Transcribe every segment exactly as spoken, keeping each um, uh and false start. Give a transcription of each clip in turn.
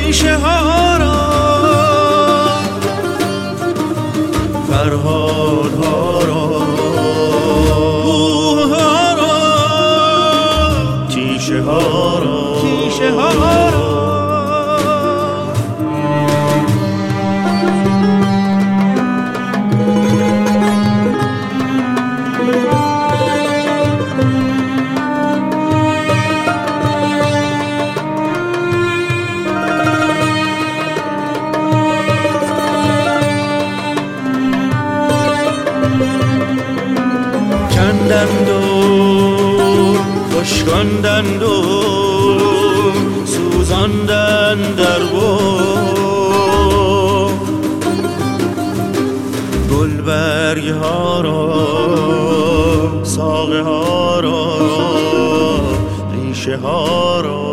ریشه ها را، فرهاد ها را، کوه ها را، تیشه ها را، تیشه ها را. کندند و خشکاندند و سوزاندند در باغ، گلبرگ ها را، ساقه ها را، ریشه ها را.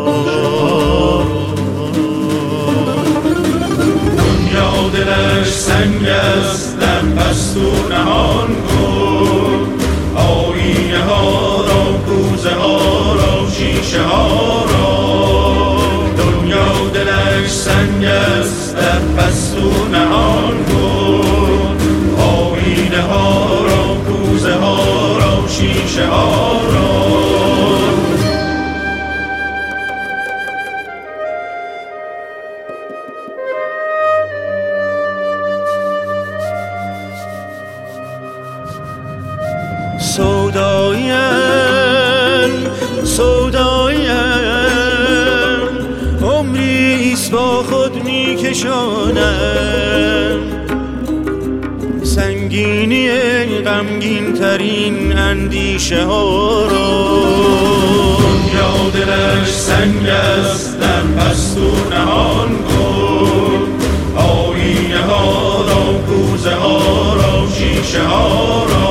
دنیا دلش سنگ است در پستو نهان کن، آینه ها را، کوزه ها را، شیشه ها را. دنیا دلش سنگ است در پستو نهان کن، آینه ها را، کوزه ها را، شیشه ها را. سودایم سودایم عمریست با خود میکشانم، سنگینی غمگین ترین اندیشه ها را. دنیا دلش سنگ است در پستو نهان کن، آینه ها را، کوزه ها را، شیشه ها را.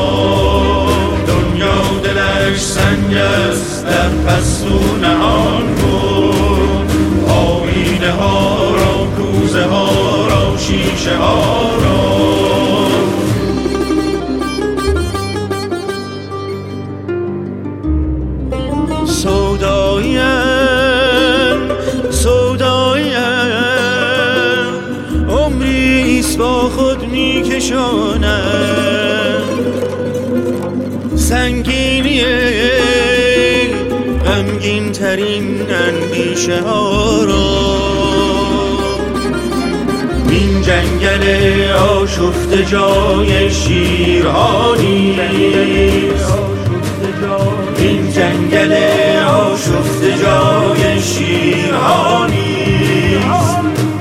دلش سنگ است در پستو نهان کن، آینه ها را، کوزه ها را، شیشه ها را. سودایم سودایم عمریست با خود میکشانم، سنگینی غمگین ترین اندیشه ها را. این جنگل آشفته جای شیرها نیست، این جنگل آشفته جای شیرها نیست.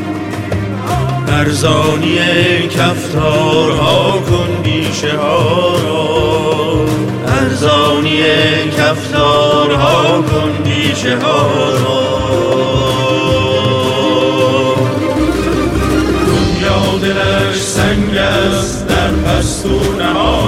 ارزانی کفتارها کن بیشه ها را، ارزانی کفتارها کن بیشه ها را. دنیا دلش سنگ است در پستو نهان